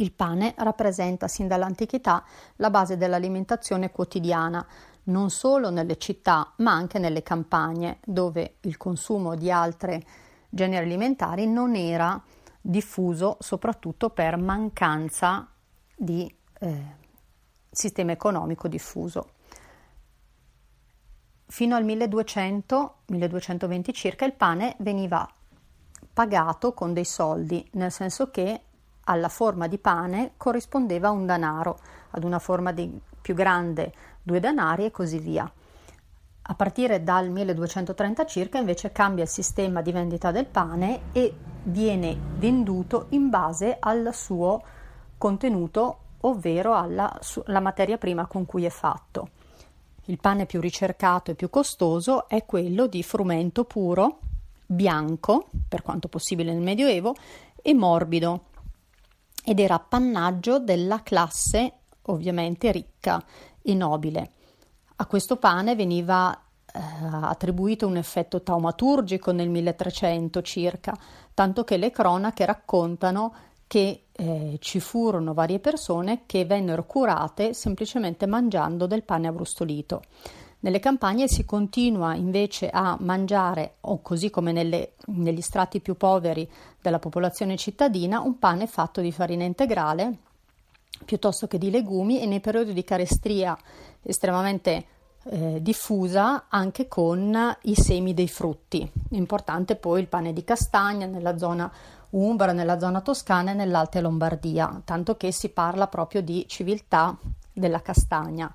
Il pane rappresenta sin dall'antichità la base dell'alimentazione quotidiana, non solo nelle città, ma anche nelle campagne, dove il consumo di altri generi alimentari non era diffuso, soprattutto per mancanza di sistema economico diffuso. Fino al 1200-1220 circa il pane veniva pagato con dei soldi, nel senso che alla forma di pane corrispondeva un denaro, ad una forma più grande 2 denari e così via. A partire dal 1230 circa invece cambia il sistema di vendita del pane e viene venduto in base al suo contenuto, ovvero alla materia prima con cui è fatto. Il pane più ricercato e più costoso è quello di frumento puro, bianco, per quanto possibile nel Medioevo, e morbido, ed era appannaggio della classe ovviamente ricca e nobile. A questo pane veniva attribuito un effetto taumaturgico nel 1300 circa, tanto che le cronache raccontano che ci furono varie persone che vennero curate semplicemente mangiando del pane abbrustolito. Nelle campagne si continua invece a mangiare, o così come negli strati più poveri della popolazione cittadina, un pane fatto di farina integrale piuttosto che di legumi, e nei periodi di carestia estremamente diffusa anche con i semi dei frutti. Importante poi il pane di castagna nella zona umbra, nella zona toscana e nell'Alta Lombardia, tanto che si parla proprio di civiltà della castagna.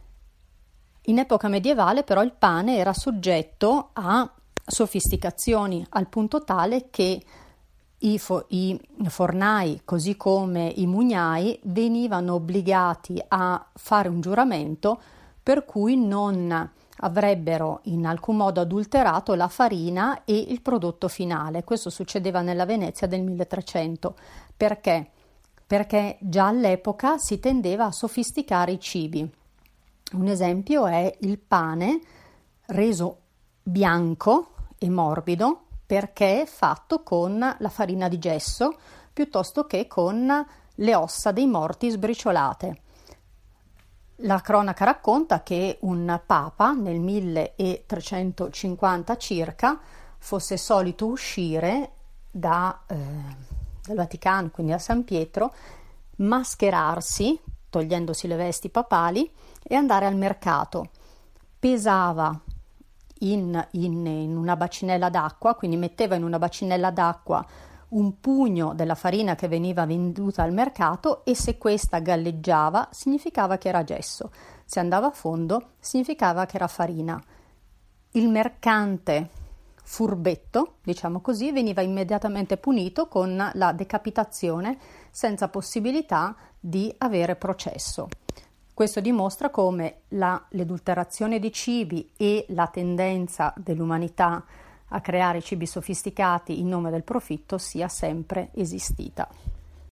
In epoca medievale però il pane era soggetto a sofisticazioni, al punto tale che i fornai, così come i mugnai, venivano obbligati a fare un giuramento per cui non avrebbero in alcun modo adulterato la farina e il prodotto finale. Questo succedeva nella Venezia del 1300. Perché? Perché già all'epoca si tendeva a sofisticare i cibi. Un esempio è il pane reso bianco e morbido perché è fatto con la farina di gesso piuttosto che con le ossa dei morti sbriciolate. La cronaca racconta che un papa nel 1350 circa fosse solito uscire dal Vaticano, quindi a San Pietro, mascherarsi, togliendosi le vesti papali, e andare al mercato. Pesava in una bacinella d'acqua, quindi metteva in una bacinella d'acqua un pugno della farina che veniva venduta al mercato, e se questa galleggiava significava che era gesso, se andava a fondo significava che era farina. Il mercante furbetto, diciamo così, veniva immediatamente punito con la decapitazione senza possibilità di avere processo. Questo dimostra come l'edulterazione di cibi e la tendenza dell'umanità a creare cibi sofisticati in nome del profitto sia sempre esistita.